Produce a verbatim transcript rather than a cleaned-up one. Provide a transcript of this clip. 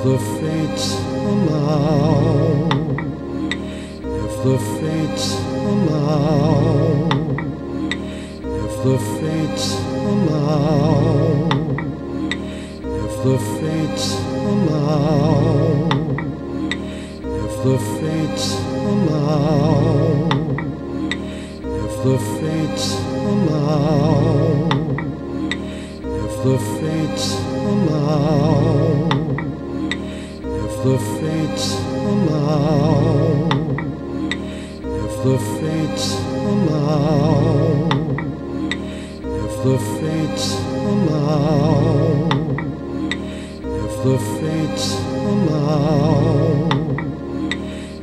the fates allow, if the fates allow, if the fates allow, if the fates allow, if the fates allow, if the fates allow, if the fates allow, if the fates allow, if the fates allow, if the fates allow, if the fates allow.